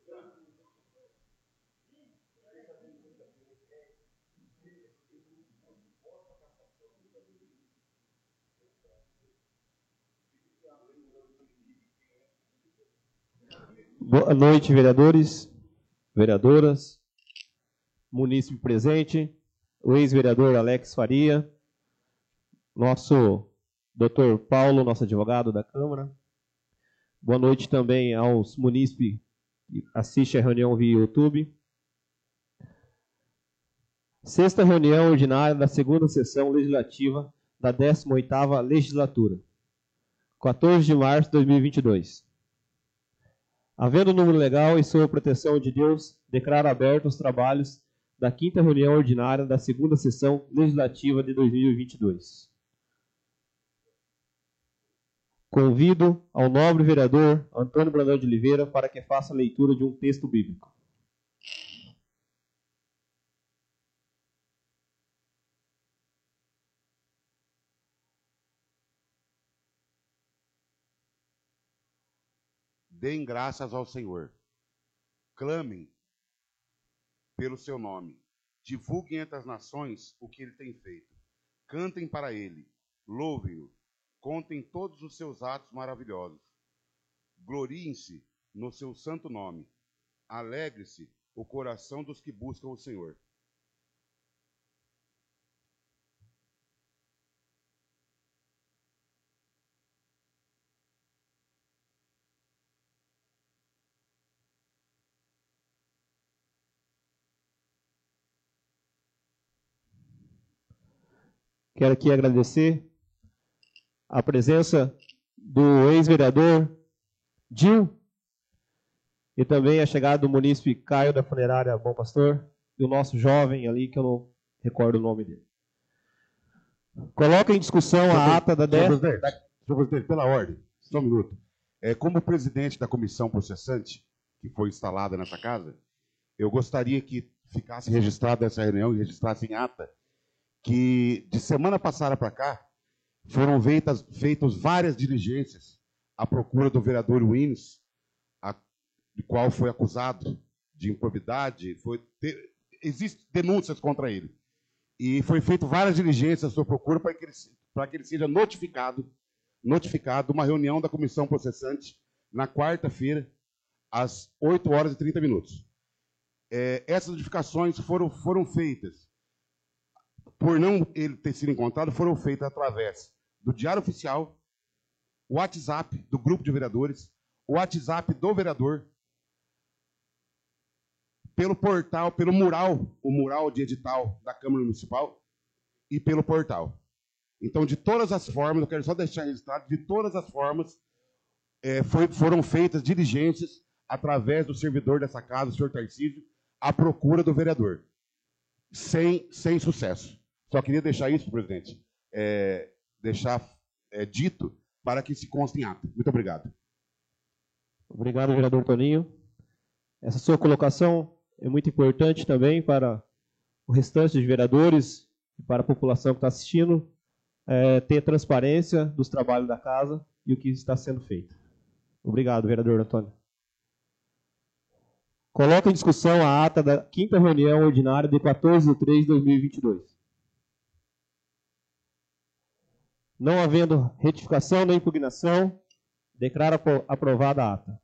Boa noite, vereadores, vereadoras, munícipe presente, o ex-vereador Alex Faria, nosso doutor Paulo, nosso advogado da Câmara. Boa noite também aos munícipes que assistem a reunião via YouTube. Sexta reunião ordinária da segunda sessão legislativa da 18ª legislatura, 14 de março de 2022. Havendo número legal e sob a proteção de Deus, declaro abertos os trabalhos da quinta reunião ordinária da segunda sessão legislativa de 2022. Convido ao nobre vereador Antônio Brandão de Oliveira para que faça a leitura de um texto bíblico. Deem graças ao Senhor. Clamem pelo seu nome. Divulguem entre as nações o que ele tem feito. Cantem para ele. Louvem-o. Contem todos os seus atos maravilhosos. Gloriem-se no seu santo nome. Alegre-se o coração dos que buscam o Senhor. Quero aqui agradecer a presença do ex-vereador Gil e também a chegada do munícipe Caio da funerária Bom Pastor e o nosso jovem ali, que eu não recordo o nome dele. Coloca em discussão a ata da 10... Senhor presidente, pela ordem, só um minuto. Como presidente da comissão processante, que foi instalada nessa casa, eu gostaria que ficasse registrada essa reunião e registrasse em ata que de semana passada para cá foram feitas várias diligências à procura do vereador Wins, de qual foi acusado de improbidade. Existem denúncias contra ele. E foi feito várias diligências à sua procura para que ele seja notificado uma reunião da comissão processante na quarta-feira, às 8h30. Essas notificações foram feitas. Por não ele ter sido encontrado, foram feitas através do Diário Oficial, o WhatsApp do grupo de vereadores, o WhatsApp do vereador, pelo portal, pelo mural, o mural de edital da Câmara Municipal e pelo portal. Então, de todas as formas, eu quero só deixar registrado, de todas as formas, foram feitas diligências através do servidor dessa casa, o senhor Tarcísio, à procura do vereador, sem sucesso. Só queria deixar isso, presidente, dito para que se conste em ata. Muito obrigado. Obrigado, vereador Toninho. Essa sua colocação é muito importante também para o restante dos vereadores e para a população que está assistindo ter transparência dos trabalhos da casa e o que está sendo feito. Obrigado, vereador Antônio. Coloca em discussão a ata da quinta reunião ordinária de 14 de 3 de 2022. Não havendo retificação nem impugnação, declaro aprovada a ata.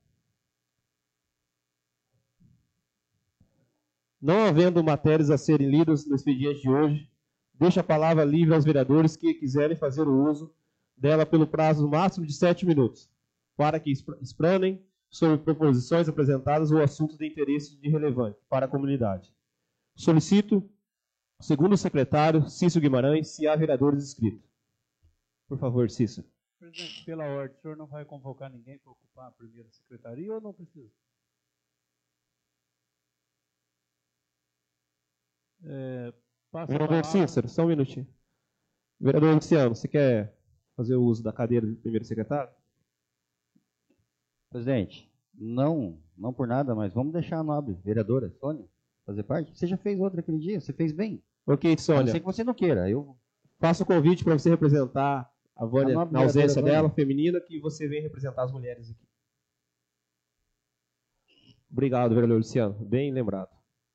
Não havendo matérias a serem lidas no expediente de hoje, deixo a palavra livre aos vereadores que quiserem fazer o uso dela pelo prazo máximo de 7 minutos, para que explanem sobre proposições apresentadas ou assuntos de interesse de relevante para a comunidade. Solicito, segundo o secretário Cícero Guimarães, se há vereadores inscritos. Por favor, Cícero. Presidente, pela ordem, o senhor não vai convocar ninguém para ocupar a primeira secretaria ou não precisa? Vereador Cícero, só um minutinho. Vereador Luciano, você quer fazer o uso da cadeira de primeiro secretário? Presidente, não por nada, mas vamos deixar a nobre vereadora Sônia fazer parte. Você já fez outra aquele dia, você fez bem. Ok, Sônia. A não ser que você não queira. Eu faço o convite para você representar a Vânia na ausência dela, Vânia. feminina, que você vem representar as mulheres aqui. Obrigado, vereador Luciano. Bem lembrado.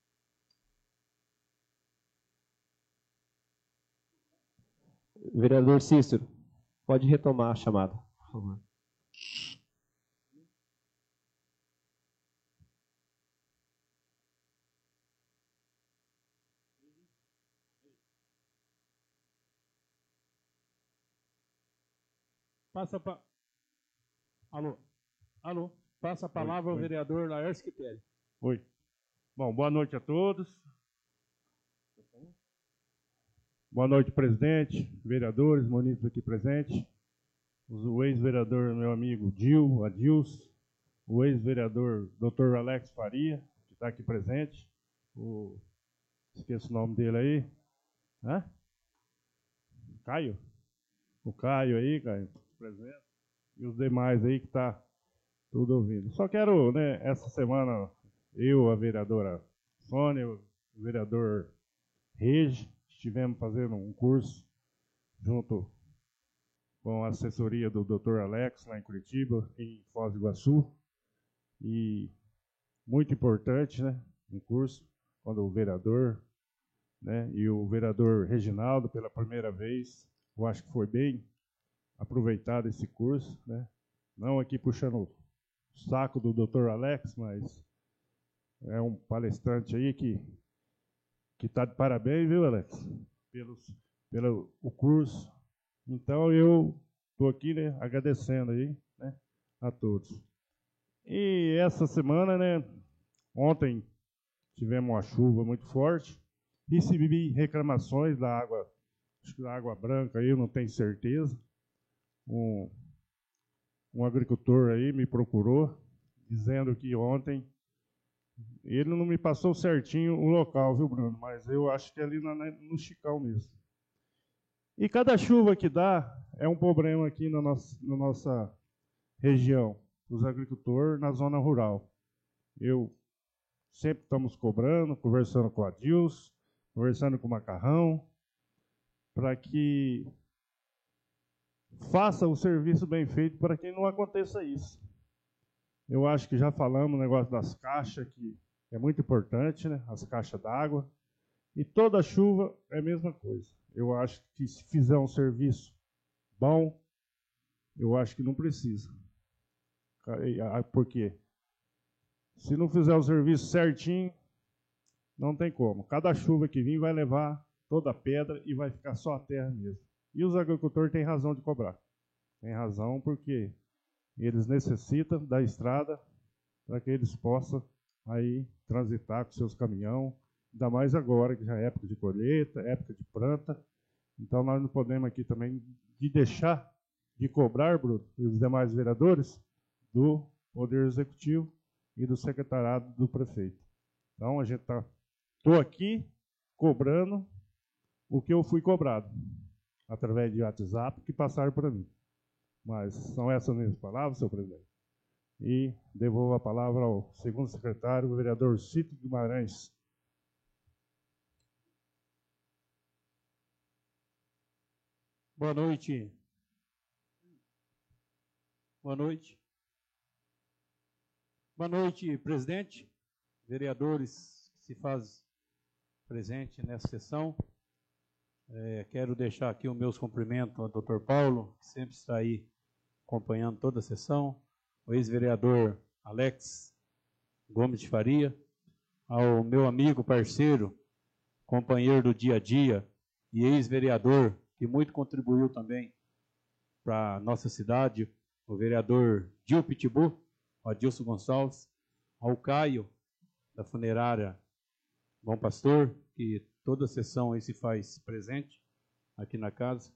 Vereador Cícero, pode retomar a chamada, por favor. Alô. Passa a palavra ao vereador Laércio Quiteri. Oi. Bom, boa noite a todos. Boa noite, presidente, vereadores, munícipes aqui presentes. O ex-vereador, meu amigo Adilson, o ex-vereador Dr. Alex Faria, que está aqui presente. Esqueço o nome dele aí. Hã? Caio? O Caio aí, Caio, presente. E os demais aí que está tudo ouvindo. Só quero, né, essa semana, eu, a vereadora Sônia, o vereador Regi, estivemos fazendo um curso junto com a assessoria do Dr. Alex, lá em Curitiba, em Foz do Iguaçu. E muito importante, né, um curso, quando o vereador, né, e o vereador Reginaldo, pela primeira vez, eu acho que foi bem aproveitado esse curso, né, não aqui puxando o saco do Dr. Alex, mas é um palestrante aí que está de parabéns, viu, Alex? Pelo o curso. Então, eu estou aqui, né, agradecendo aí, né, a todos. E essa semana, né, ontem tivemos uma chuva muito forte, recebi reclamações da água, acho que da água branca aí, eu não tenho certeza. Um agricultor aí me procurou, dizendo que ontem, ele não me passou certinho o local, viu, Bruno? Mas eu acho que é ali no Chicão mesmo. E cada chuva que dá é um problema aqui na nossa região, os agricultores na zona rural. Eu sempre estamos cobrando, conversando com a Adilson, conversando com o Macarrão, para que faça o serviço bem feito para que não aconteça isso. Eu acho que já falamos o negócio das caixas, que é muito importante, né? As caixas d'água. E toda chuva é a mesma coisa. Eu acho que se fizer um serviço bom, eu acho que não precisa. Por quê? Se não fizer o serviço certinho, não tem como. Cada chuva que vir vai levar toda a pedra e vai ficar só a terra mesmo. E os agricultores têm razão de cobrar. Tem razão porque eles necessitam da estrada para que eles possam aí transitar com seus caminhões, ainda mais agora, que já é época de colheita, época de planta. Então, nós não podemos aqui também deixar de cobrar, Bruno, e os demais vereadores, do Poder Executivo e do secretariado do prefeito. Então, a gente estou aqui cobrando o que eu fui cobrado, através de WhatsApp, que passaram para mim. Mas são essas minhas palavras, senhor presidente. E devolvo a palavra ao segundo secretário, o vereador Cito Guimarães. Boa noite. Boa noite. Boa noite, presidente, vereadores que se fazem presente nessa sessão. Quero deixar aqui os meus cumprimentos ao Dr. Paulo, que sempre está aí acompanhando toda a sessão, o ex-vereador Alex Gomes de Faria, ao meu amigo, parceiro, companheiro do dia a dia e ex-vereador, que muito contribuiu também para a nossa cidade, o vereador Dil Pitbull, o Adilson Gonçalves, ao Caio, da funerária Bom Pastor, que toda a sessão aí se faz presente aqui na casa.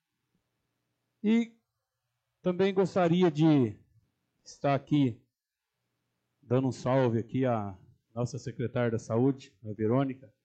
E também gostaria de estar aqui dando um salve aqui à nossa secretária da Saúde, a Verônica,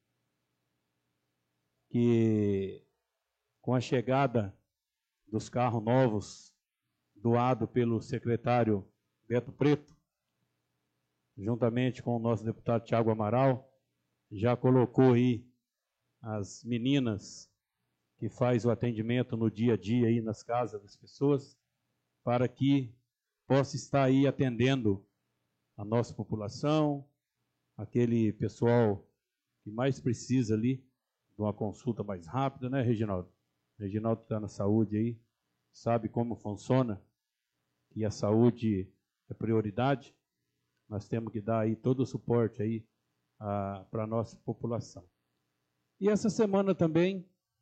que com a chegada dos carros novos doado pelo secretário Beto Preto, juntamente com o nosso deputado Tiago Amaral, já colocou aí as meninas que faz o atendimento no dia a dia aí nas casas das pessoas, para que possa estar aí atendendo a nossa população, aquele pessoal que mais precisa ali de uma consulta mais rápida, né, Reginaldo? Reginaldo está na saúde aí, sabe como funciona, e a saúde é prioridade. Nós temos que dar aí todo o suporte aí para a nossa população. E essa semana também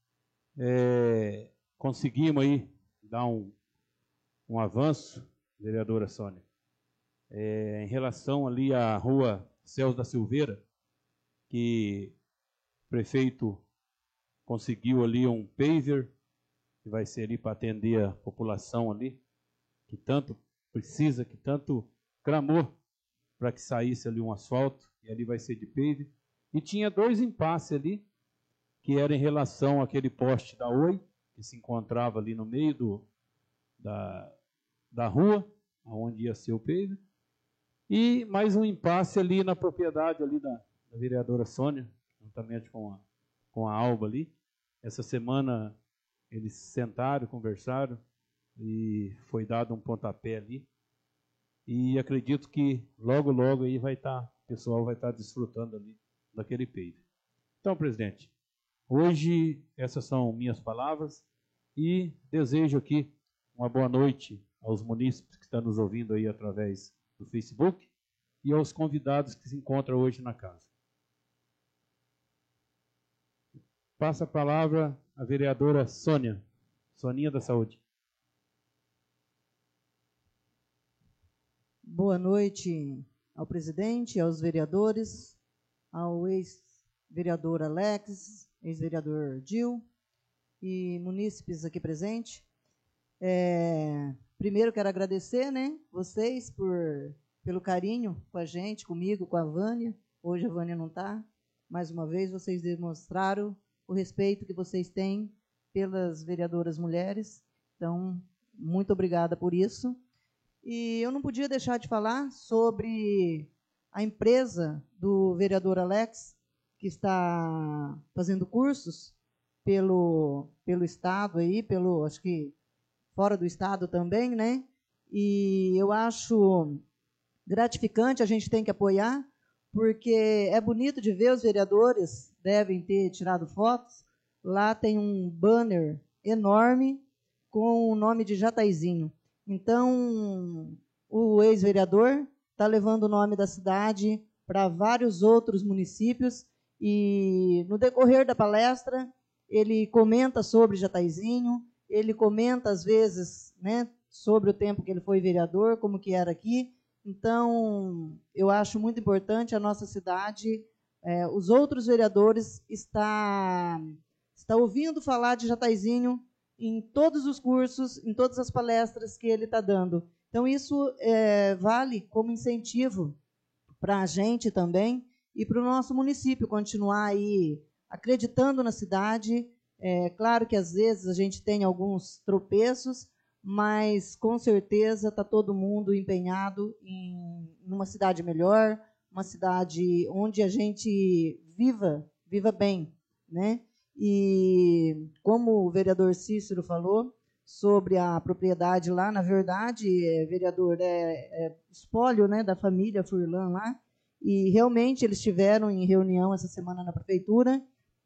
conseguimos aí dar um avanço, vereadora Sônia, em relação ali à rua Celso da Silveira, que o prefeito conseguiu ali um paver, que vai ser ali para atender a população ali, que tanto precisa, que tanto clamou para que saísse ali um asfalto, e ali vai ser de paver. E tinha 2 impasses ali, que era em relação àquele poste da Oi, que se encontrava ali no meio da rua, onde ia ser o paver, e mais um impasse ali na propriedade ali da vereadora Sônia, juntamente com a Alba ali. Essa semana eles sentaram, conversaram, e foi dado um pontapé ali. E acredito que logo, logo aí o pessoal vai estar desfrutando ali daquele paver. Então, presidente, hoje essas são minhas palavras e desejo aqui uma boa noite aos munícipes que estão nos ouvindo aí através do Facebook e aos convidados que se encontram hoje na casa. Passa a palavra à vereadora Sônia, Soninha da Saúde. Boa noite ao presidente, aos vereadores, ao ex-vereador Alex, ex-vereador Gil e munícipes aqui presentes. Primeiro quero agradecer, né, vocês pelo carinho com a gente, comigo, com a Vânia. Hoje a Vânia não está. Mais uma vez vocês demonstraram o respeito que vocês têm pelas vereadoras mulheres. Então, muito obrigada por isso. E eu não podia deixar de falar sobre a empresa do vereador Alex, que está fazendo cursos pelo estado aí, acho que fora do estado também, né? E eu acho gratificante, a gente tem que apoiar, porque é bonito de ver, os vereadores devem ter tirado fotos. Lá tem um banner enorme com o nome de Jataizinho. Então, o ex-vereador está levando o nome da cidade para vários outros municípios e, no decorrer da palestra, ele comenta sobre Jataizinho, ele comenta, às vezes, né, sobre o tempo que ele foi vereador, como que era aqui. Então, eu acho muito importante a nossa cidade, os outros vereadores está ouvindo falar de Jataizinho em todos os cursos, em todas as palestras que ele está dando. Então, isso vale como incentivo para a gente também e para o nosso município continuar aí acreditando na cidade. Claro que, às vezes, a gente tem alguns tropeços, mas, com certeza, está todo mundo empenhado em uma cidade melhor, uma cidade onde a gente viva bem, né? E como o vereador Cícero falou sobre a propriedade lá, na verdade, vereador, espólio, né, da família Furlan lá, e realmente eles estiveram em reunião essa semana na prefeitura,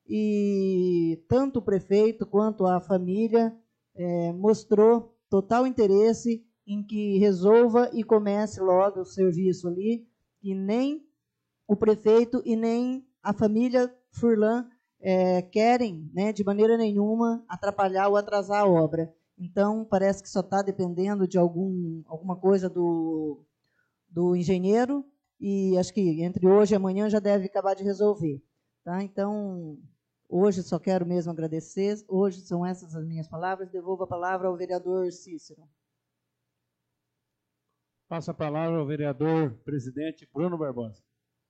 e tanto o prefeito quanto a família mostrou total interesse em que resolva e comece logo o serviço ali, e nem o prefeito e nem a família Furlan querem, né, de maneira nenhuma, atrapalhar ou atrasar a obra. Então, parece que só está dependendo de alguma coisa do engenheiro, e acho que entre hoje e amanhã já deve acabar de resolver. Tá? Então, hoje só quero mesmo agradecer. Hoje são essas as minhas palavras. Devolvo a palavra ao vereador Cícero. Passo a palavra ao vereador presidente Bruno Barbosa.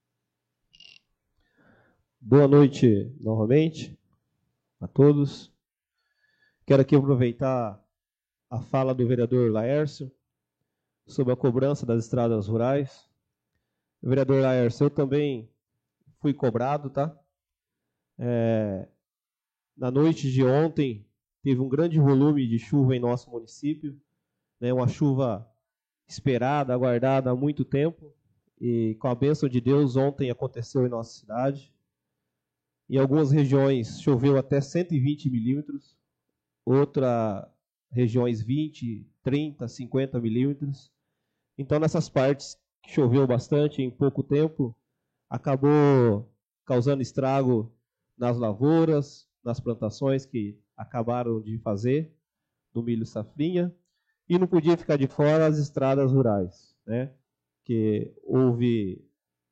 Boa noite novamente a todos. Quero aqui aproveitar a fala do vereador Laércio sobre a cobrança das estradas rurais. Vereador Laércio, eu também fui cobrado, tá? Na noite de ontem, teve um grande volume de chuva em nosso município, né? Uma chuva esperada, aguardada há muito tempo, E com a bênção de Deus, ontem aconteceu em nossa cidade. Em algumas regiões choveu até 120 milímetros, outras regiões 20, 30, 50 milímetros. Então, nessas partes que choveu bastante em pouco tempo, acabou causando estrago nas lavouras, nas plantações que acabaram de fazer, do milho safrinha, e não podia ficar de fora as estradas rurais, né? Que houve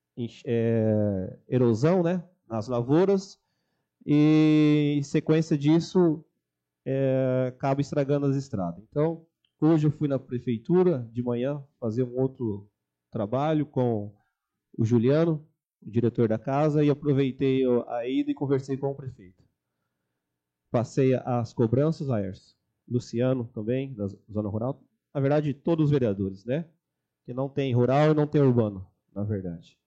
erosão, né, nas lavouras, e em sequência disso acaba estragando as estradas. Então, hoje eu fui na prefeitura de manhã fazer um outro trabalho com o Juliano, o diretor da casa, e aproveitei a ida e conversei com o prefeito. Passei as cobranças, Laércio, Luciano também, da Zona Rural, na verdade todos os vereadores, né? Que não tem rural e não tem urbano, na verdade.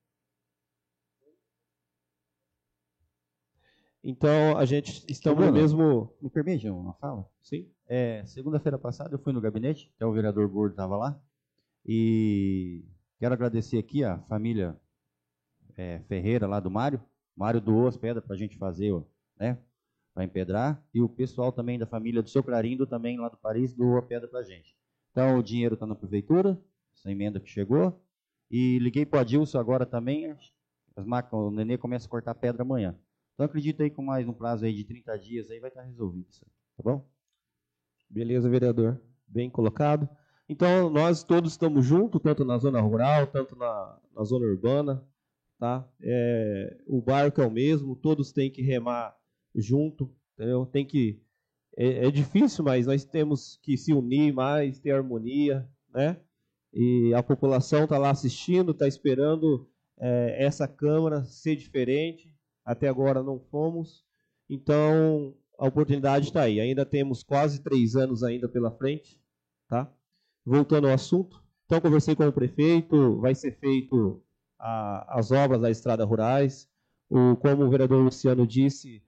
Então, a gente estamos no mesmo... Me permite uma fala? Sim. Segunda-feira passada eu fui no gabinete, até o vereador Gordo estava lá, e quero agradecer aqui a família Ferreira, lá do Mário. Mário doou as pedras para a gente fazer, né, para empedrar, e o pessoal também da família do seu Clarindo, também lá do Paris, doou a pedra para a gente. Então, o dinheiro está na prefeitura, essa emenda que chegou, e liguei para o Adilson agora também, as máquinas, o Nenê começa a cortar pedra amanhã. Então, acredito aí com mais um prazo aí de 30 dias aí vai estar resolvido isso aí, tá bom? Beleza, vereador. Bem colocado. Então, nós todos estamos juntos, tanto na zona rural, tanto na zona urbana, tá? O barco é o mesmo, todos têm que remar junto, entendeu? Tem que... É difícil, mas nós temos que se unir mais, ter harmonia, né? E a população está lá assistindo, está esperando essa Câmara ser diferente. Até agora não fomos, então a oportunidade está aí. Ainda temos quase 3 anos ainda pela frente, tá? Voltando ao assunto, então conversei com o prefeito, vai ser feito as obras da estrada rurais. Como o vereador Luciano disse,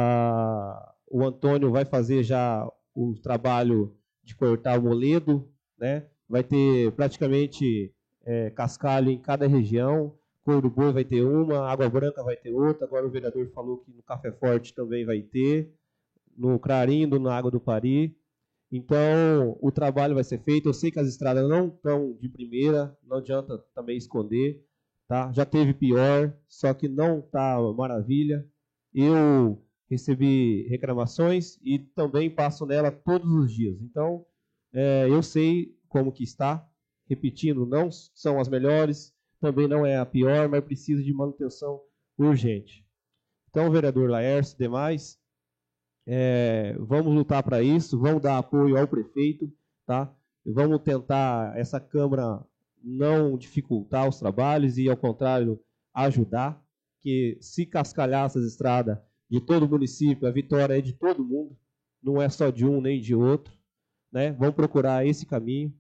o Antônio vai fazer já o trabalho de cortar o moledo, né? Vai ter praticamente cascalho em cada região. Cor do Boi vai ter uma, Água Branca vai ter outra. Agora o vereador falou que no Café Forte também vai ter, no Clarindo, na Água do Pari. Então, o trabalho vai ser feito. Eu sei que as estradas não estão de primeira, não adianta também esconder, tá? Já teve pior, só que não está maravilha. Eu recebi reclamações e também passo nela todos os dias. Então, eu sei como que está. Repetindo, não são as melhores, também não é a pior, mas precisa de manutenção urgente. Então, vereador Laércio e demais, vamos lutar para isso, vamos dar apoio ao prefeito, tá? Vamos tentar essa Câmara não dificultar os trabalhos e, ao contrário, ajudar, que se cascalhar essas estradas de todo o município, a vitória é de todo mundo, não é só de um nem de outro, né? Vamos procurar esse caminho.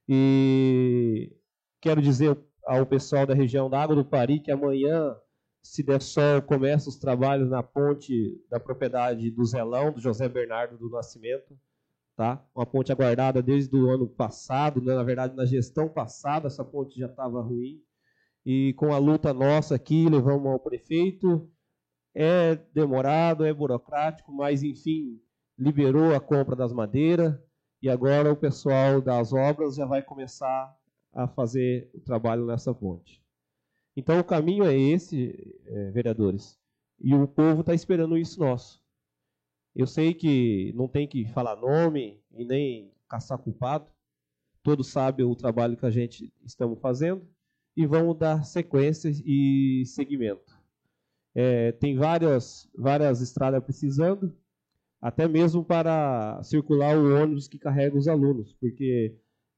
E quero dizer ao pessoal da região da Água do Pari que amanhã, se der sol, começam os trabalhos na ponte da propriedade do Zelão, do José Bernardo do Nascimento, tá? Uma ponte aguardada desde o ano passado, né? Na verdade, na gestão passada, essa ponte já estava ruim, e com a luta nossa aqui, levamos ao prefeito, é demorado, é burocrático, mas, enfim, liberou a compra das madeiras, e agora o pessoal das obras já vai começar a fazer o trabalho nessa ponte. Então, o caminho é esse, vereadores, e o povo está esperando isso nosso. Eu sei que não tem que falar nome e nem caçar culpado, todos sabem o trabalho que a gente estamos fazendo, e vamos dar sequência e seguimento. Tem várias estradas precisando, até mesmo para circular o ônibus que carrega os alunos, porque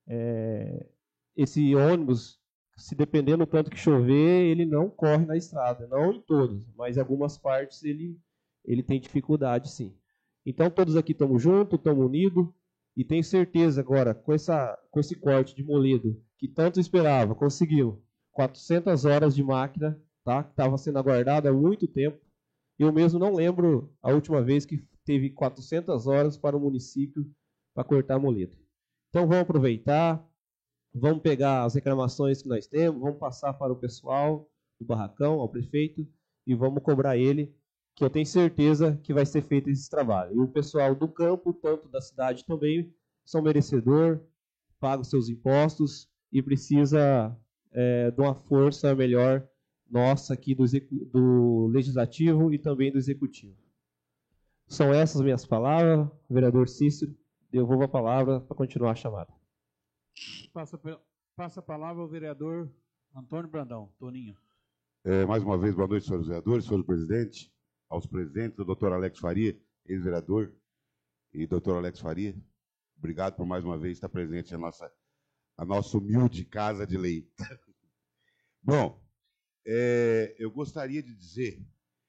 esse ônibus, se dependendo do tanto que chover, ele não corre na estrada, não em todos, mas em algumas partes ele tem dificuldade, sim. Então, todos aqui estamos juntos, estamos unidos, e tenho certeza agora, com esse corte de moledo, que tanto esperava, conseguiu 400 horas de máquina, tá? Que estava sendo aguardada há muito tempo. Eu mesmo não lembro a última vez que teve 400 horas para o município para cortar moledo. Então, vamos aproveitar. Vamos pegar as reclamações que nós temos, vamos passar para o pessoal do barracão, ao prefeito, e vamos cobrar ele, que eu tenho certeza que vai ser feito esse trabalho. E o pessoal do campo, tanto da cidade também, são merecedor, paga os seus impostos e precisa de uma força melhor nossa aqui do Legislativo e também do Executivo. São essas minhas palavras, vereador Cícero. Devolvo a palavra para continuar a chamada. Passa a palavra ao vereador Antônio Brandão. Toninho. Mais uma vez, boa noite, senhores vereadores, senhor presidente, aos presidentes, o doutor Alex Faria, ex-vereador, e doutor Alex Faria. Obrigado por mais uma vez estar presente a nossa humilde casa de lei. Bom, eu gostaria de dizer,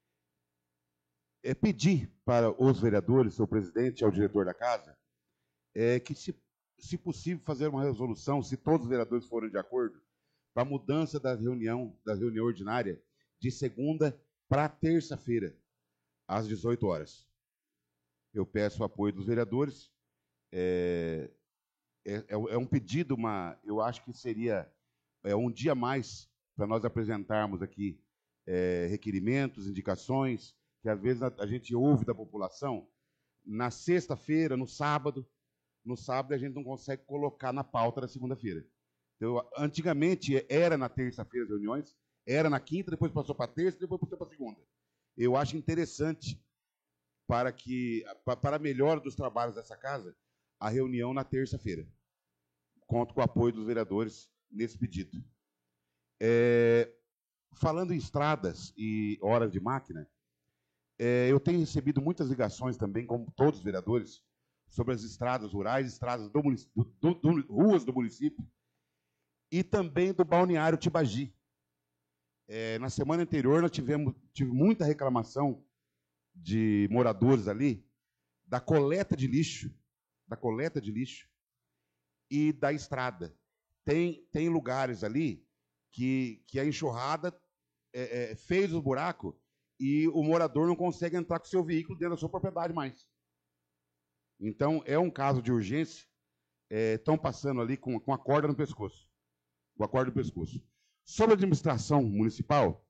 pedir para os vereadores, seu presidente, ao diretor da casa, que, se possível, fazer uma resolução, se todos os vereadores forem de acordo, para a mudança da reunião ordinária de segunda para terça-feira, às 18 horas. Eu peço o apoio dos vereadores. É um pedido, eu acho que seria um dia a mais para nós apresentarmos aqui requerimentos, indicações, que às vezes a gente ouve da população na sexta-feira, no sábado. No sábado a gente não consegue colocar na pauta da segunda-feira. Então, antigamente era na terça-feira as reuniões, era na quinta, depois passou para terça, depois passou para segunda. Eu acho interessante para a melhora dos trabalhos dessa casa, a reunião na terça-feira. Conto com o apoio dos vereadores nesse pedido. Falando em estradas e horas de máquina, eu tenho recebido muitas ligações também, como todos os vereadores, sobre as estradas rurais, estradas ruas do município, e também do balneário Tibagi. Na semana anterior, nós tive muita reclamação de moradores ali da coleta de lixo e da estrada. Tem lugares ali que a enxurrada fez o buraco e o morador não consegue entrar com o seu veículo dentro da sua propriedade mais. Então, é um caso de urgência. Estão passando ali com a corda no pescoço. Com a corda no pescoço. Sobre a administração municipal,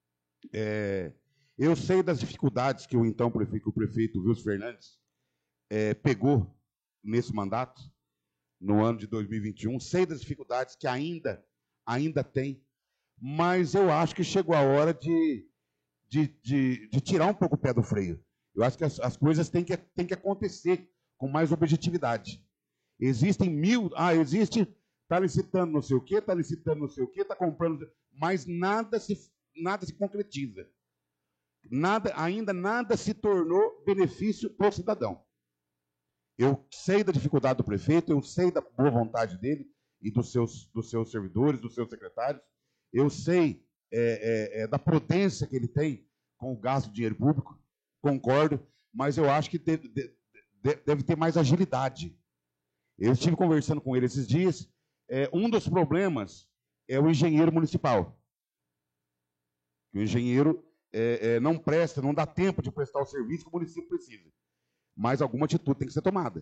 eu sei das dificuldades que o prefeito Wilson Fernandes pegou nesse mandato, no ano de 2021. Sei das dificuldades que ainda tem, mas eu acho que chegou a hora de tirar um pouco o pé do freio. Eu acho que as coisas têm que acontecer com mais objetividade. Existem está licitando não sei o quê, está licitando não sei o quê, está comprando, mas nada se concretiza. Ainda nada se tornou benefício para o cidadão. Eu sei da dificuldade do prefeito, eu sei da boa vontade dele e dos seus servidores, dos seus secretários. Eu sei da prudência que ele tem com o gasto de dinheiro público, concordo, mas eu acho que deve ter mais agilidade. Eu estive conversando com ele esses dias. Um dos problemas é o engenheiro municipal. O engenheiro não dá tempo de prestar o serviço que o município precisa. Mas alguma atitude tem que ser tomada.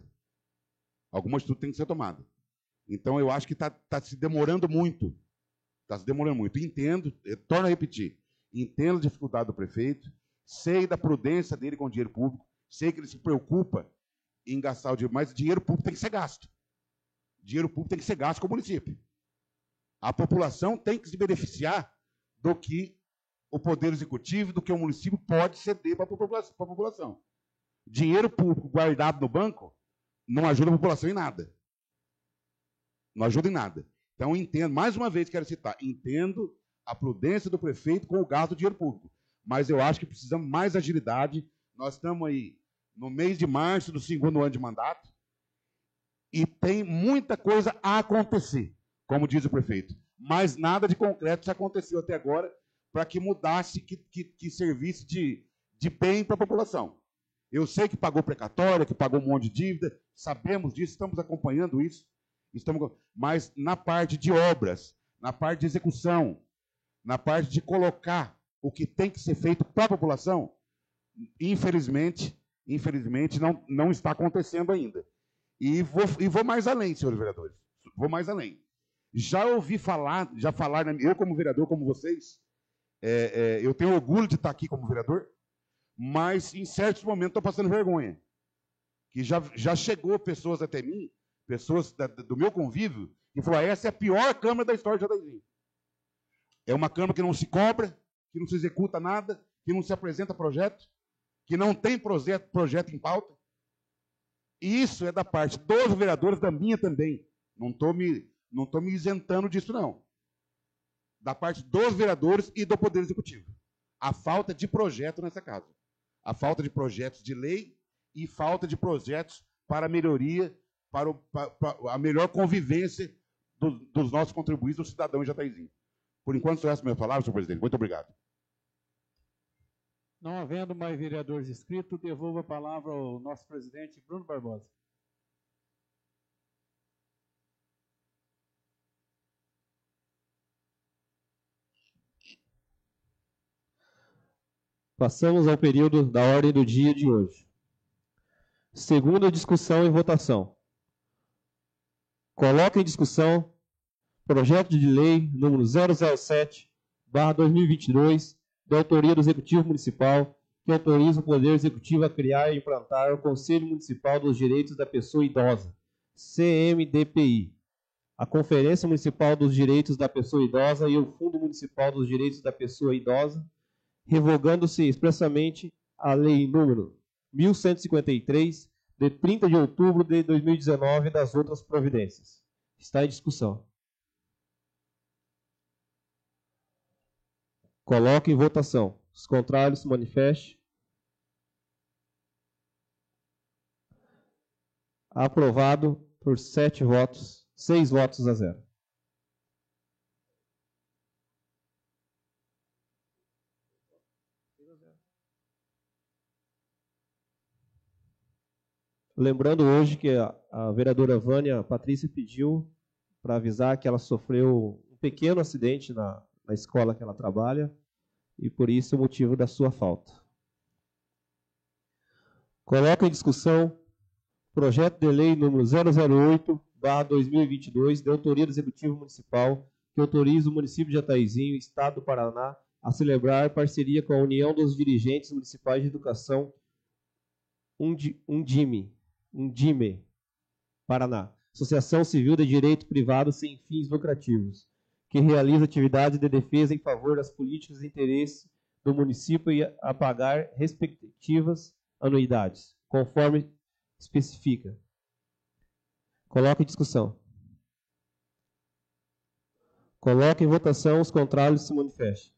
Então, eu acho que está se demorando muito. Entendo, torno a repetir, entendo a dificuldade do prefeito, sei da prudência dele com o dinheiro público, sei que ele se preocupa em gastar o dinheiro, mas o dinheiro público tem que ser gasto. Dinheiro público tem que ser gasto com o município. A população tem que se beneficiar do que o Poder Executivo, do que o município pode ceder para a população. Dinheiro público guardado no banco não ajuda a população em nada. Não ajuda em nada. Então, entendo, mais uma vez quero citar, entendo a prudência do prefeito com o gasto do dinheiro público, mas eu acho que precisamos mais agilidade. Nós estamos aí no mês de março do segundo ano de mandato e tem muita coisa a acontecer, como diz o prefeito, mas nada de concreto se aconteceu até agora para que mudasse, que servisse de bem para a população. Eu sei que pagou precatória, que pagou um monte de dívida, sabemos disso, estamos acompanhando isso, mas na parte de obras, na parte de execução, na parte de colocar o que tem que ser feito para a população, infelizmente não está acontecendo ainda. E vou mais além, senhores vereadores, vou mais além. Já ouvi falar, eu como vereador, como vocês, eu tenho orgulho de estar aqui como vereador, mas em certos momentos estou passando vergonha. Que já chegou pessoas até mim, pessoas do meu convívio, que falaram: essa é a pior Câmara da história de Jataizinho. É uma Câmara que não se cobra, que não se executa nada, que não se apresenta projeto, que não tem projeto em pauta. E isso é da parte dos vereadores, da minha também. Não estou me isentando disso, não. Da parte dos vereadores e do Poder Executivo. A falta de projeto nessa casa. A falta de projetos de lei e falta de projetos para a melhoria, para a melhor convivência dos nossos contribuintes, do cidadão de Jataizinho. Por enquanto, só essa minha palavra, senhor presidente. Muito obrigado. Não havendo mais vereadores inscritos, devolvo a palavra ao nosso presidente, Bruno Barbosa. Passamos ao período da ordem do dia de hoje. Segunda discussão e votação. Coloca em discussão projeto de lei número 007/2022, de autoria do Executivo Municipal, que autoriza o Poder Executivo a criar e implantar o Conselho Municipal dos Direitos da Pessoa Idosa, CMDPI, a Conferência Municipal dos Direitos da Pessoa Idosa e o Fundo Municipal dos Direitos da Pessoa Idosa, revogando-se expressamente a Lei número 1153, de 30 de outubro de 2019, das outras providências. Está em discussão. Coloque em votação. Os contrários se manifestem. Aprovado por 6 votos a 0. Lembrando hoje que a vereadora Vânia Patrícia pediu para avisar que ela sofreu um pequeno acidente na escola que ela trabalha, e por isso o motivo da sua falta. Coloco em discussão projeto de lei número 008/2022, de autoria do Executivo Municipal, que autoriza o município de Jataizinho, Estado do Paraná, a celebrar parceria com a União dos Dirigentes Municipais de Educação, Undime, Paraná, Associação Civil de Direito Privado sem fins lucrativos, que realiza atividades de defesa em favor das políticas de interesse do município e a pagar respectivas anuidades, conforme especifica. Coloque em discussão. Coloque em votação. Os contrários se manifestem.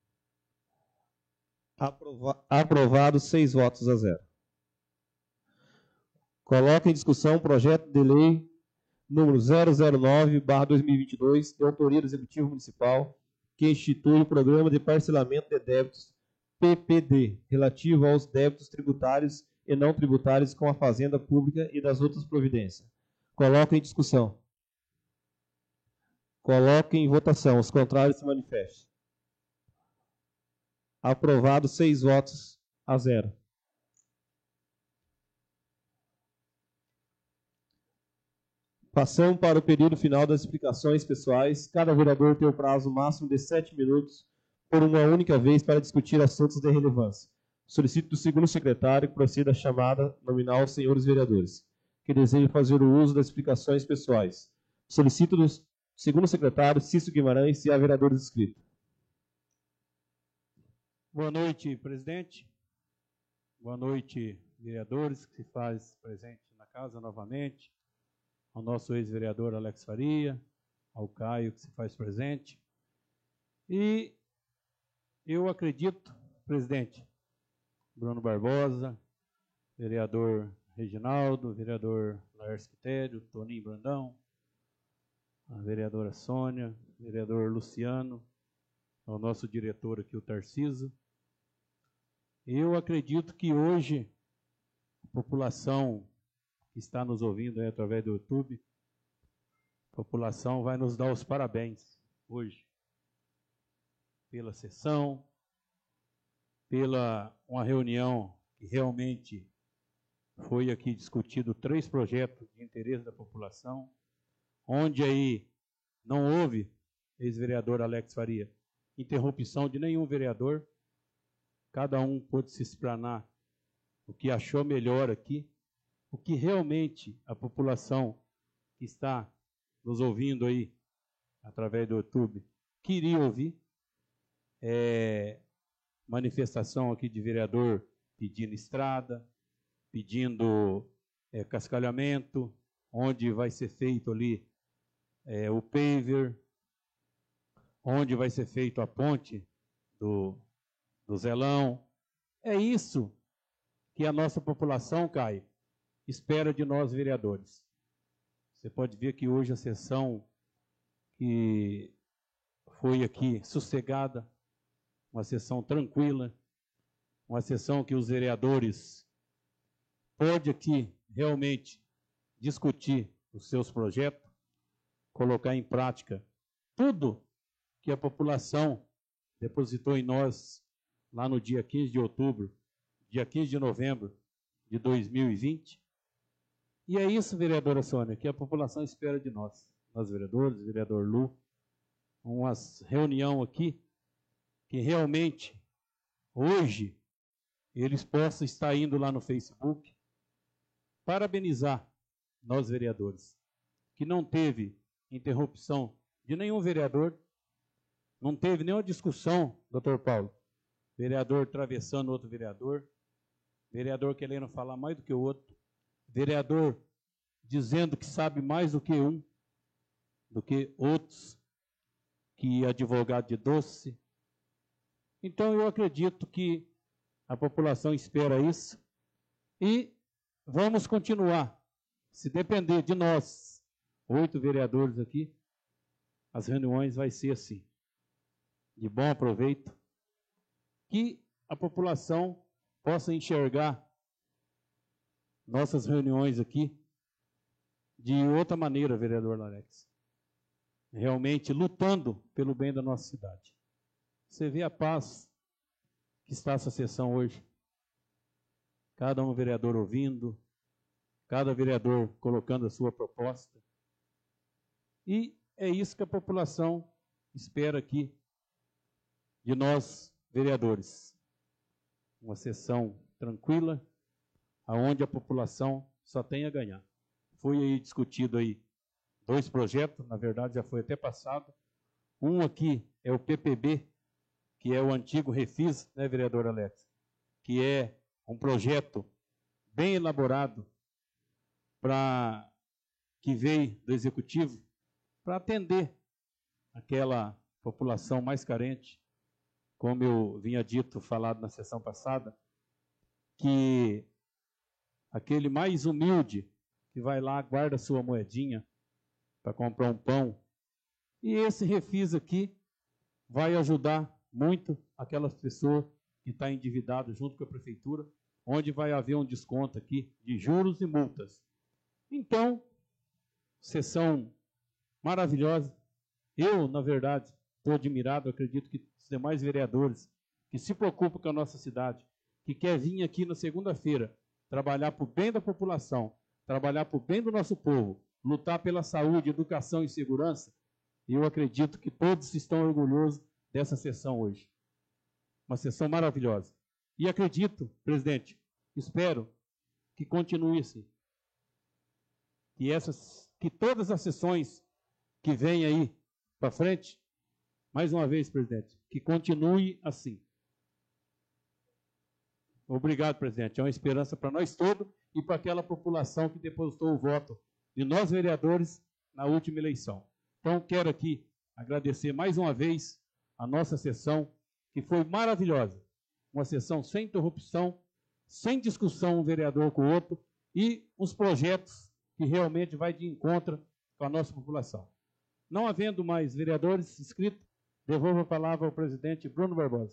Aprovado 6 votos a 0. Coloque em discussão o projeto de lei número 009/2022, de autoria do Executivo Municipal, que institui o Programa de Parcelamento de Débitos, PPD, relativo aos débitos tributários e não tributários com a Fazenda Pública e das outras providências. Coloque em discussão. Coloque em votação. Os contrários se manifestem. Aprovado 6 votos a 0. Passamos para o período final das explicações pessoais. Cada vereador tem o prazo máximo de 7 minutos por uma única vez para discutir assuntos de relevância. Solicito do segundo secretário que proceda a chamada nominal aos senhores vereadores, que desejam fazer o uso das explicações pessoais. Solicito do segundo secretário, Cício Guimarães, se há vereadores inscritos. Boa noite, presidente. Boa noite, vereadores, que se faz presente na casa novamente. Ao nosso ex-vereador Alex Faria, ao Caio, que se faz presente. E eu acredito, presidente, Bruno Barbosa, vereador Reginaldo, vereador Laércio Quitério, Toninho Brandão, a vereadora Sônia, vereador Luciano, ao nosso diretor aqui, o Tarciso. Eu acredito que hoje a população que está nos ouvindo aí através do YouTube, a população vai nos dar os parabéns hoje pela sessão, pela uma reunião que realmente foi aqui discutido 3 projetos de interesse da população, onde aí Não houve, ex-vereador Alex Faria, interrupção de nenhum vereador. Cada um pôde se explanar o que achou melhor aqui, o que realmente a população que está nos ouvindo aí, através do YouTube, queria ouvir. Manifestação aqui de vereador pedindo estrada, pedindo cascalhamento, onde vai ser feito ali o paver, onde vai ser feito a ponte do Zelão. É isso que a nossa população, Caio, espera de nós vereadores. Você pode ver que hoje a sessão que foi aqui sossegada, uma sessão tranquila, uma sessão que os vereadores podem aqui realmente discutir os seus projetos, colocar em prática tudo que a população depositou em nós lá no dia 15 de outubro, dia 15 de novembro de 2020. E é isso, vereadora Sônia, que a população espera de nós vereadores, vereador Lu, uma reunião aqui que realmente hoje eles possam estar indo lá no Facebook parabenizar nós vereadores, que não teve interrupção de nenhum vereador, não teve nenhuma discussão, doutor Paulo, vereador atravessando outro vereador querendo falar mais do que o outro, vereador dizendo que sabe mais do que um, do que outros, que advogado de doce. Então eu acredito que a população espera isso e vamos continuar. Se depender de nós, 8 vereadores aqui, as reuniões vai ser assim, de bom proveito, que a população possa enxergar nossas reuniões aqui de outra maneira, vereador Alex. Realmente lutando pelo bem da nossa cidade. Você vê a paz que está essa sessão hoje. Cada um vereador ouvindo, cada vereador colocando a sua proposta. E é isso que a população espera aqui de nós, vereadores. Uma sessão tranquila, aonde a população só tem a ganhar. Foi aí discutido aí 2 projetos, na verdade já foi até passado. Um aqui é o PPB, que é o antigo Refis, né, vereador Alex? Que é um projeto bem elaborado que veio do Executivo para atender aquela população mais carente, como eu vinha falado na sessão passada, que aquele mais humilde que vai lá, guarda sua moedinha para comprar um pão. E esse Refis aqui vai ajudar muito aquelas pessoas que estão endividadas junto com a prefeitura, onde vai haver um desconto aqui de juros e multas. Então, sessão maravilhosa. Eu, na verdade, estou admirado, acredito que os demais vereadores que se preocupam com a nossa cidade, que quer vir aqui na segunda-feira, trabalhar para o bem da população, trabalhar para o bem do nosso povo, lutar pela saúde, educação e segurança, eu acredito que todos estão orgulhosos dessa sessão hoje. Uma sessão maravilhosa. E acredito, presidente, espero que continue assim. Que todas as sessões que vêm aí para frente, mais uma vez, presidente, que continue assim. Obrigado, presidente. É uma esperança para nós todos e para aquela população que depositou o voto de nós vereadores na última eleição. Então, quero aqui agradecer mais uma vez a nossa sessão, que foi maravilhosa. Uma sessão sem interrupção, sem discussão um vereador com o outro e os projetos que realmente vai de encontro com a nossa população. Não havendo mais vereadores inscritos, devolvo a palavra ao presidente Bruno Barbosa.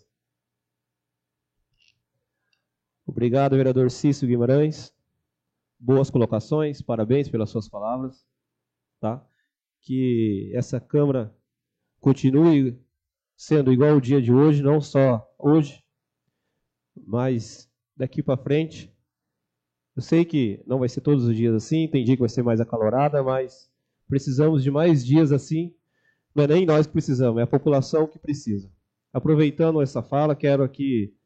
Obrigado, vereador Cício Guimarães. Boas colocações, parabéns pelas suas palavras. Tá? Que essa Câmara continue sendo igual ao dia de hoje, não só hoje, mas daqui para frente. Eu sei que não vai ser todos os dias assim, tem dia que vai ser mais acalorada, mas precisamos de mais dias assim, Não é nem nós que precisamos, é a população que precisa. Aproveitando essa fala, quero aqui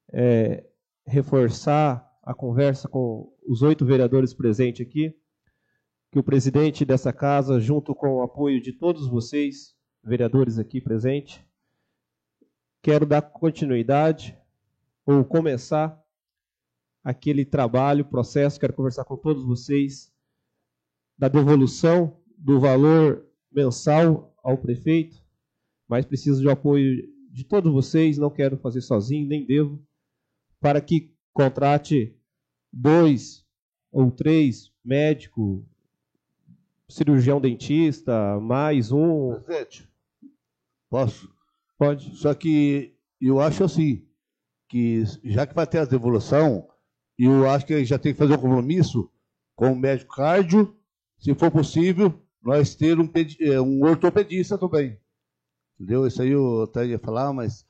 reforçar a conversa com os 8 vereadores presentes aqui, que o presidente dessa casa, junto com o apoio de todos vocês, vereadores aqui presentes, quero dar continuidade ou começar aquele trabalho, processo, quero conversar com todos vocês, da devolução do valor mensal ao prefeito, mas preciso de apoio de todos vocês, não quero fazer sozinho, nem devo, para que contrate 2 ou 3 médicos, cirurgião dentista, mais um... Presidente, posso? Pode. Só que eu acho assim, que já que vai ter a devolução, eu acho que já tem que fazer um compromisso com o médico cardio, se for possível, nós ter um ortopedista também. Entendeu? Isso aí eu até ia falar, mas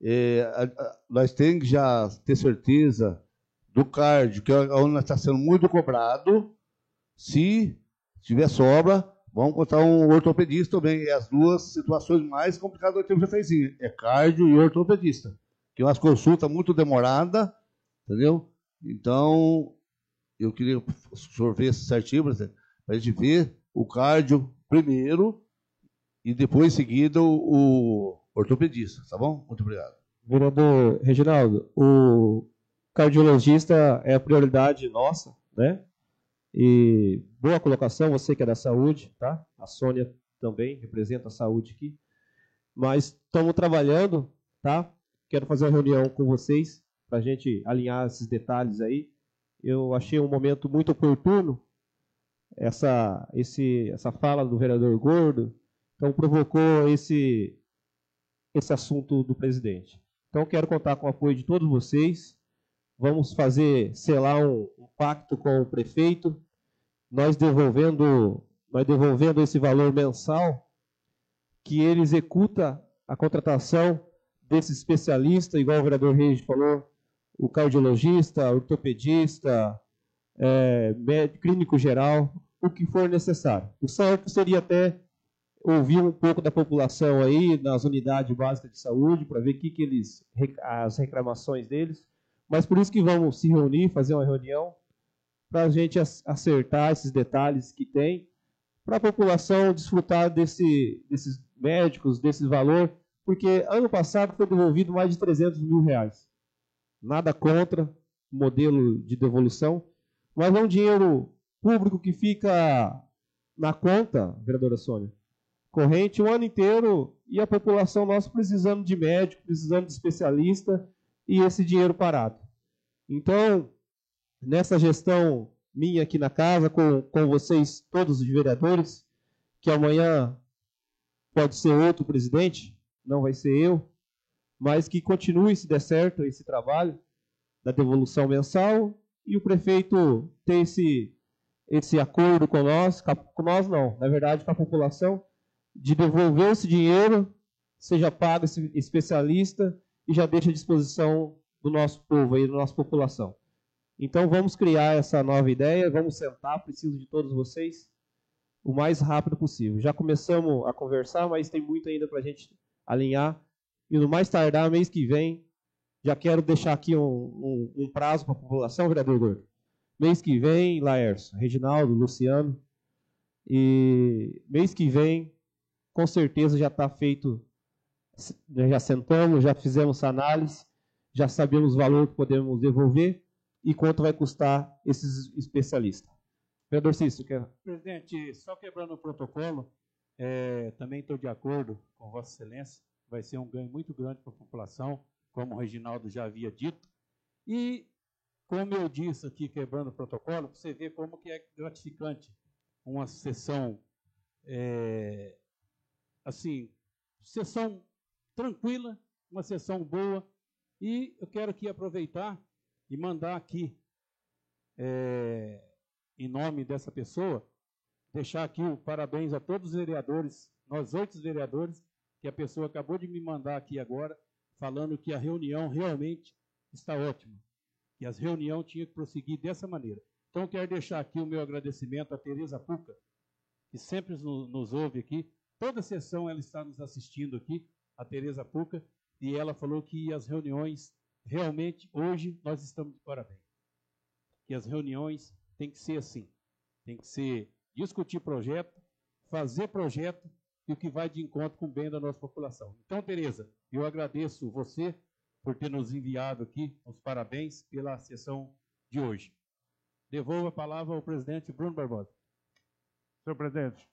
nós temos que já ter certeza do cardio, que é onde está sendo muito cobrado. Se tiver sobra, vamos contar um ortopedista também. É as 2 situações mais complicadas do tempo já fez. É cardio e ortopedista. Que é umas consultas muito demoradas, entendeu? Então, eu queria que o senhor visse certinho, para a gente ver o cardio primeiro e depois, em seguida, o ortopedista, tá bom? Muito obrigado. Vereador Reginaldo, o cardiologista é a prioridade nossa, né? E boa colocação, você que é da saúde, tá? A Sônia também representa a saúde aqui. Mas estamos trabalhando, tá? Quero fazer uma reunião com vocês para a gente alinhar esses detalhes aí. Eu achei um momento muito oportuno essa fala do vereador Gordo, então provocou esse assunto do presidente. Então quero contar com o apoio de todos vocês. Vamos selar um pacto com o prefeito, nós devolvendo esse valor mensal, que ele executa a contratação desse especialista, igual o vereador Reis falou, o cardiologista, ortopedista, médico, clínico geral, o que for necessário. O certo seria até ouvir um pouco da população aí, nas unidades básicas de saúde, para ver as reclamações deles. Mas por isso que vamos se reunir, fazer uma reunião, para a gente acertar esses detalhes que tem, para a população desfrutar desses médicos, desse valor, porque ano passado foi devolvido mais de 300 mil reais. Nada contra o modelo de devolução, mas é um dinheiro público que fica na conta, vereadora Sônia, corrente o ano inteiro, e a população nossa precisando de médico, precisando de especialista, e esse dinheiro parado. Então, nessa gestão minha aqui na casa, com vocês, todos os vereadores, que amanhã pode ser outro presidente, não vai ser eu, mas que continue, se der certo, esse trabalho da devolução mensal, e o prefeito ter esse acordo com nós não, na verdade com a população, de devolver esse dinheiro, seja pago esse especialista, e já deixa à disposição do nosso povo, aí, da nossa população. Então vamos criar essa nova ideia, vamos sentar, preciso de todos vocês, o mais rápido possível. Já começamos a conversar, mas tem muito ainda para a gente alinhar, e no mais tardar, mês que vem, já quero deixar aqui um prazo para a população, vereador Gordo. Mês que vem, Laércio, Reginaldo, Luciano, e mês que vem, com certeza já está feito, já sentamos, já fizemos essa análise, já sabemos o valor que podemos devolver e quanto vai custar esses especialistas. Vereador Cícero, quer? Presidente, só quebrando o protocolo, também estou de acordo com Vossa Excelência, vai ser um ganho muito grande para a população, como o Reginaldo já havia dito, e como eu disse aqui, quebrando o protocolo, você vê como que é gratificante uma sessão, sessão tranquila, uma sessão boa, e eu quero aqui aproveitar e mandar aqui, em nome dessa pessoa, deixar aqui o parabéns a todos os vereadores, nós 8 vereadores, que a pessoa acabou de me mandar aqui agora, falando que a reunião realmente está ótima, que as reuniões tinham que prosseguir dessa maneira. Então, eu quero deixar aqui o meu agradecimento a Tereza Puca, que sempre nos ouve aqui, toda sessão ela está nos assistindo aqui, a Tereza Puca, e ela falou que as reuniões, realmente, hoje, nós estamos de parabéns. Que as reuniões têm que ser assim, tem que ser discutir projeto, fazer projeto, e o que vai de encontro com o bem da nossa população. Então, Tereza, eu agradeço você por ter nos enviado aqui os parabéns pela sessão de hoje. Devolvo a palavra ao presidente Bruno Barbosa. Senhor presidente,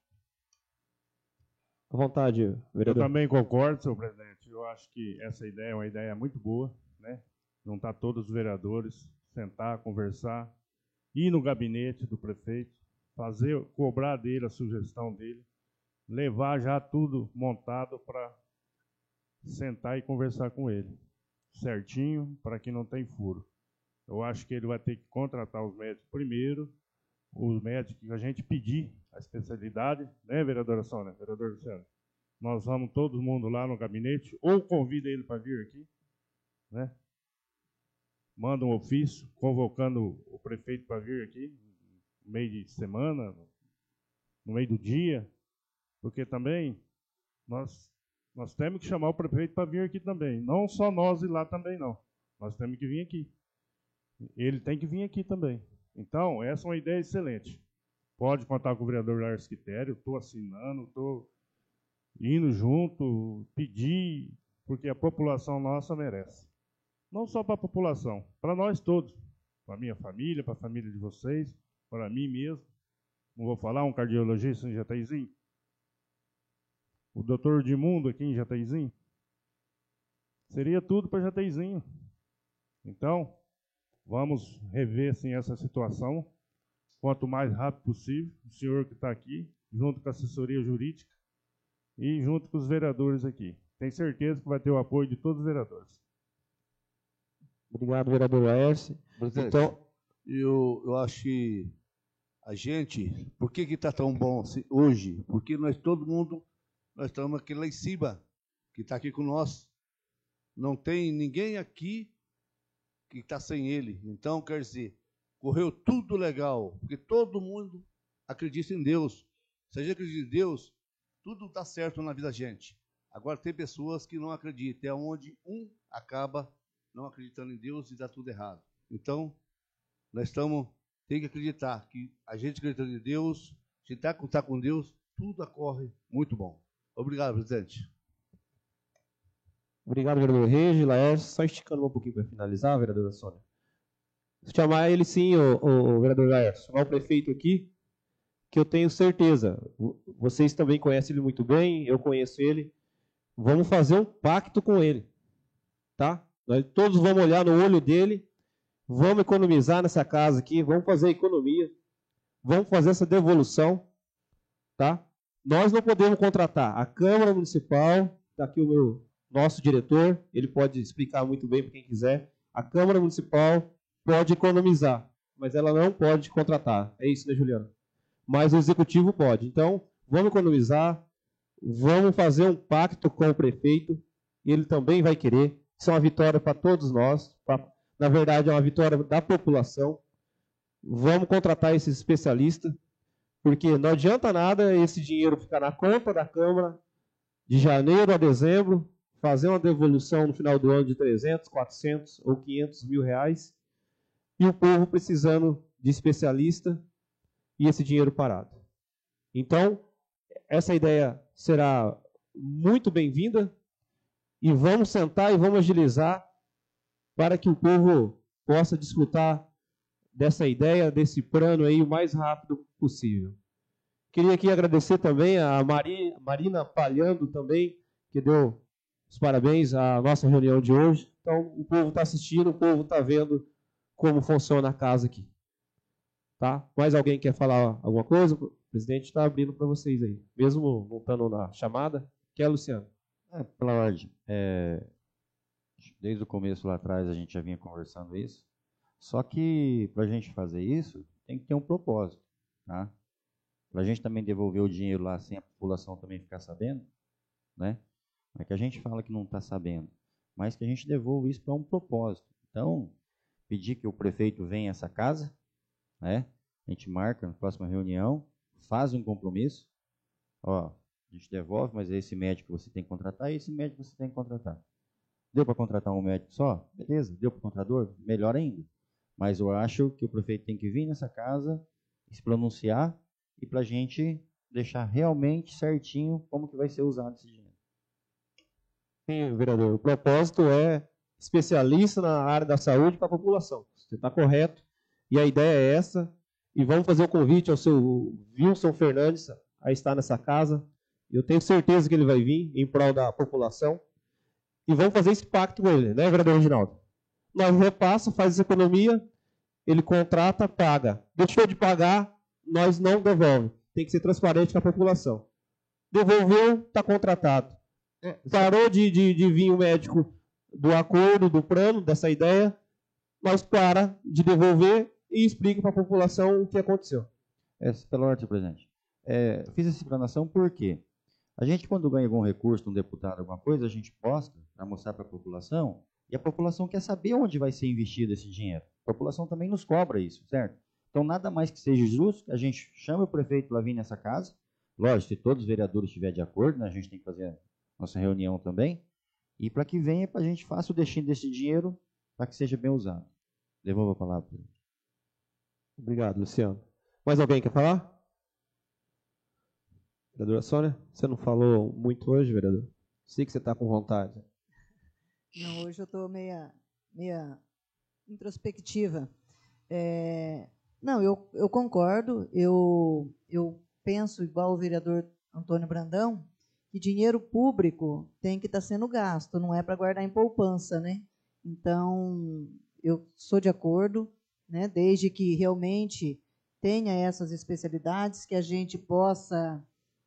À vontade, eu vereador. também concordo, senhor presidente. Eu acho que essa ideia é uma ideia muito boa, né? Juntar todos os vereadores, sentar, conversar, ir no gabinete do prefeito, cobrar dele a sugestão dele, levar já tudo montado para sentar e conversar com ele, certinho, para que não tenha furo. Eu acho que ele vai ter que contratar os médicos primeiro, os médicos que a gente pedir a especialidade, né, vereadora Sônia, vereador Luciano? Nós vamos todo mundo lá no gabinete, ou convida ele para vir aqui, né? Manda um ofício convocando o prefeito para vir aqui, no meio de semana, no meio do dia, porque também nós temos que chamar o prefeito para vir aqui também. Não só nós ir lá também, não. Nós temos que vir aqui. Ele tem que vir aqui também. Então, essa é uma ideia excelente. Pode contar com o vereador Lars Quitério, estou assinando, estou indo junto, pedir, porque a população nossa merece. Não só para a população, para nós todos. Para a minha família, para a família de vocês, para mim mesmo. Não vou falar, um cardiologista em Jataizinho. O doutor Edmundo aqui em Jataizinho. Seria tudo para Jataizinho. Então, vamos rever assim, essa situação quanto mais rápido possível. O senhor que está aqui, junto com a assessoria jurídica e junto com os vereadores aqui. Tenho certeza que vai ter o apoio de todos os vereadores. Obrigado, vereador Laércio. Presidente, Então, eu acho que a gente, por que está tão bom hoje? Porque todo mundo, nós estamos aqui lá em cima, que está aqui com nós. Não tem ninguém aqui que está sem ele. Então, quer dizer, correu tudo legal, porque todo mundo acredita em Deus. Se a gente acredita em Deus, tudo dá certo na vida da gente. Agora, tem pessoas que não acreditam, é onde um acaba não acreditando em Deus e dá tudo errado. Então, nós tem que acreditar que a gente acreditando em Deus, se está com Deus, tudo ocorre muito bom. Obrigado, presidente. obrigado, vereador Regi, Laércio. Só esticando um pouquinho para finalizar, vereadora Sônia. Chamar ele sim, o vereador Laércio. Chamar o prefeito aqui, que eu tenho certeza. Vocês também conhecem ele muito bem, eu conheço ele. Vamos fazer um pacto com ele. Tá? Nós todos vamos olhar no olho dele, vamos economizar nessa casa aqui, vamos fazer economia, vamos fazer essa devolução, tá? Nós não podemos contratar. A Câmara Municipal, está aqui o nosso diretor, ele pode explicar muito bem para quem quiser. A Câmara Municipal pode economizar, mas ela não pode contratar. É isso, né, Juliana? Mas o Executivo pode. Então, vamos economizar, vamos fazer um pacto com o prefeito, ele também vai querer. Isso é uma vitória para todos nós, na verdade é uma vitória da população. Vamos contratar esse especialista, porque não adianta nada esse dinheiro ficar na conta da Câmara de janeiro a dezembro, fazer uma devolução no final do ano de 300, 400 ou 500 mil reais, e o povo precisando de especialista e esse dinheiro parado. Então, essa ideia será muito bem-vinda, e vamos sentar e vamos agilizar para que o povo possa desfrutar dessa ideia, desse plano aí o mais rápido possível. Queria aqui agradecer também a Marina Palhando também, que deu os parabéns à nossa reunião de hoje. Então, o povo está assistindo, o povo está vendo como funciona a casa aqui. Tá? Mais alguém quer falar alguma coisa? O presidente está abrindo para vocês aí, mesmo não estando na chamada. Quer, Luciano? Pela ordem, desde o começo lá atrás a gente já vinha conversando isso, só que para a gente fazer isso tem que ter um propósito, tá? Para a gente também devolver o dinheiro lá sem a população também ficar sabendo, né? Não é que a gente fala que não está sabendo, mas que a gente devolva isso para um propósito. Então, pedir que o prefeito venha a essa casa, né? A gente marca na próxima reunião, faz um compromisso, ó, A gente devolve, mas esse médico você tem que contratar e esse médico você tem que contratar. Deu para contratar um médico só? Beleza. Deu para contratador? Melhor ainda. Mas eu acho que o prefeito tem que vir nessa casa, se pronunciar e para a gente deixar realmente certinho como que vai ser usado esse dinheiro. Sim, vereador. O propósito é especialista na área da saúde para a população. Você está correto. E a ideia é essa. E vamos fazer o convite ao seu Wilson Fernandes a estar nessa casa. Eu tenho certeza que ele vai vir em prol da população. E vamos fazer esse pacto com ele, né, vereador Reginaldo? Nós repassa, faz essa economia, ele contrata, paga. Deixou de pagar, nós não devolvemos. Tem que ser transparente com a população. Devolveu, está contratado. Parou de vir o médico do acordo, do plano, dessa ideia, nós para de devolver e explica para a população o que aconteceu. Pela ordem, senhor presidente. Fiz essa explanação porque a gente, quando ganha algum recurso de um deputado, alguma coisa, a gente posta para mostrar para a população, e a população quer saber onde vai ser investido esse dinheiro. A população também nos cobra isso, certo? Então, nada mais que seja justo que a gente chame o prefeito para vir nessa casa. Lógico, se todos os vereadores estiverem de acordo, né, a gente tem que fazer a nossa reunião também, e para que venha, para a gente faça o destino desse dinheiro para que seja bem usado. Devolvo a palavra. Obrigado, Luciano. Mais alguém quer falar? Vereadora Sônia, você não falou muito hoje, vereador? Sei que você está com vontade. Não, hoje eu estou meia introspectiva. Não, eu concordo, eu penso igual o vereador Antônio Brandão, que dinheiro público tem que estar sendo gasto, não é para guardar em poupança, né? Então, eu sou de acordo, né, desde que realmente tenha essas especialidades, que a gente possa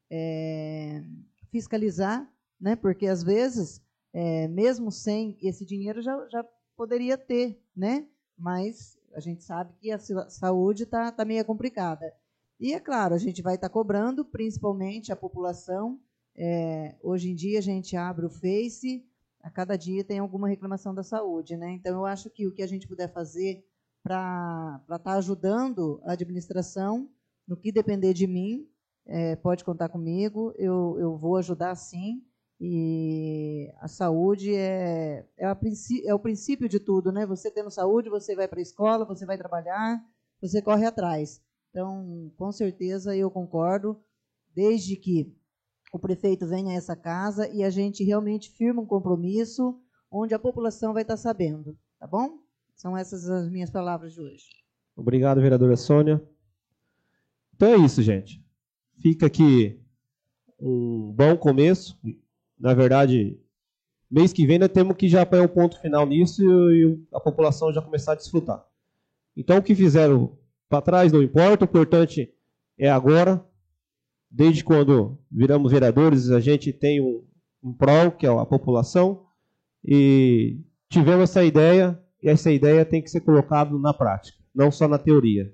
fiscalizar, né, porque às vezes, mesmo sem esse dinheiro, já poderia ter, né? Mas a gente sabe que a saúde está meio complicada. E, é claro, a gente vai estar cobrando, principalmente a população. Hoje em dia, a gente abre o Face, a cada dia tem alguma reclamação da saúde, né? Então, eu acho que o que a gente puder fazer para estar ajudando a administração, no que depender de mim, pode contar comigo, eu vou ajudar sim. E a saúde é o princípio de tudo, né? Você tendo saúde, você vai para a escola, você vai trabalhar, você corre atrás. Então, com certeza, eu concordo, desde que o prefeito venha a essa casa e a gente realmente firma um compromisso onde a população vai estar sabendo, tá bom? São essas as minhas palavras de hoje. Obrigado, vereadora Sônia. Então é isso, gente. Fica aqui um bom começo. Na verdade, mês que vem nós temos que já pôr um ponto final nisso e a população já começar a desfrutar. Então, o que fizeram para trás não importa, o importante é agora. Desde quando viramos vereadores, a gente tem um prol, que é a população, e tivemos essa ideia, e essa ideia tem que ser colocada na prática, não só na teoria.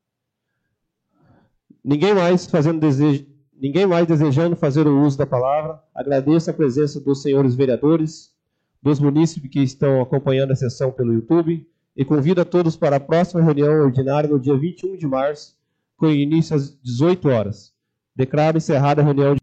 Ninguém mais desejando fazer o uso da palavra. Agradeço a presença dos senhores vereadores, dos munícipes que estão acompanhando a sessão pelo YouTube, e convido a todos para a próxima reunião ordinária no dia 21 de março, com início às 18 horas. Declaro encerrada a reunião de